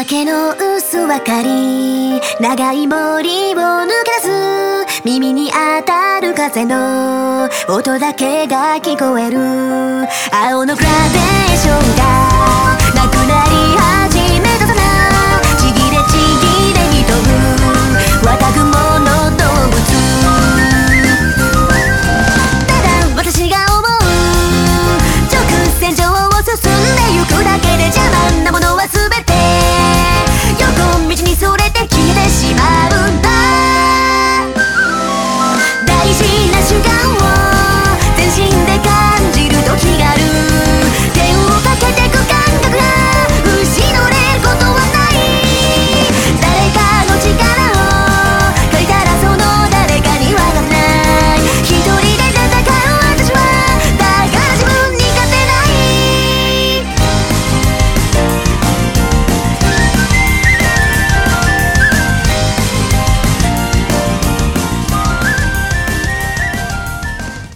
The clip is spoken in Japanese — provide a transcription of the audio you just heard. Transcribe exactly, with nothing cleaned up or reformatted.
明けの薄明かり、長い森を抜け出す。耳に当たる風の音だけが聞こえる。青のグラデーションがなくなり始め